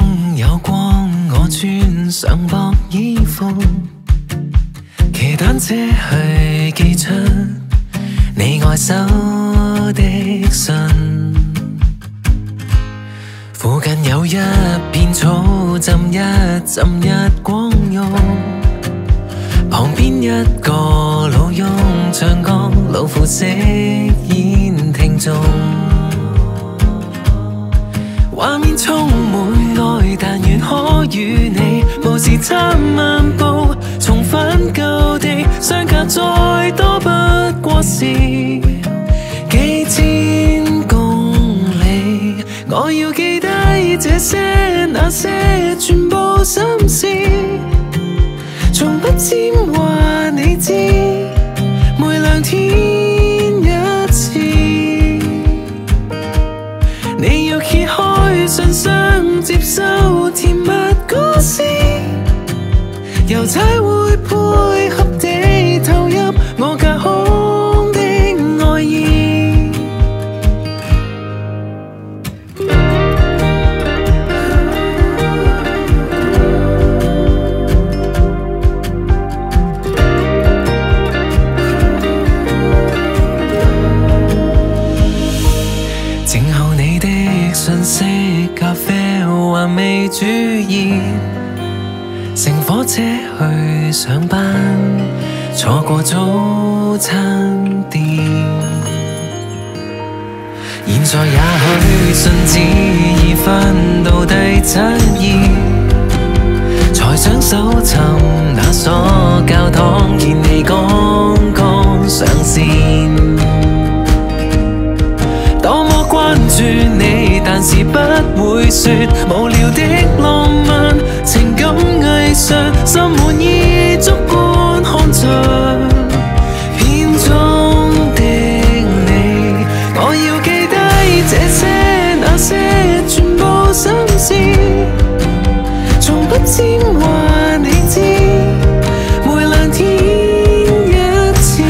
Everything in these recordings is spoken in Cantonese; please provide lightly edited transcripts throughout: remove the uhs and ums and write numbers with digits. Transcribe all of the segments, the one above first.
有光，我穿上薄衣服，騎單車去寄出你愛收的信。附近有一片草，浸一浸日光浴，旁邊一個老翁唱歌，老婦飾演聽眾。畫面充滿愛，但願可與你無時差漫步，重返舊地，相隔再多不過是幾千公里。我要記低這些那些全部心事，從不尖話你知，每2天一次。你要揭開信箱，接收甜蜜故事，郵差會配合地投入我隔空的愛意。靜候你的訊息，咖啡還未煮熱，乘火車去上班，錯過早餐店。現在也許信紙已分到第7頁，才想搜尋那所教堂，見你剛剛上線。多麼關注你，但是不會說無聊的浪漫情感藝術，心滿意足觀看着片中的你。我要記低這些那些全部心事，從不尖話你知，每2天一次。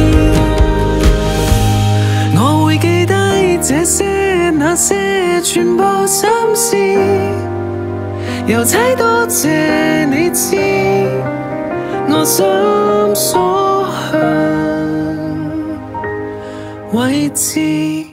我會記低這些那些全部心事，郵差多謝你知我心所向位置。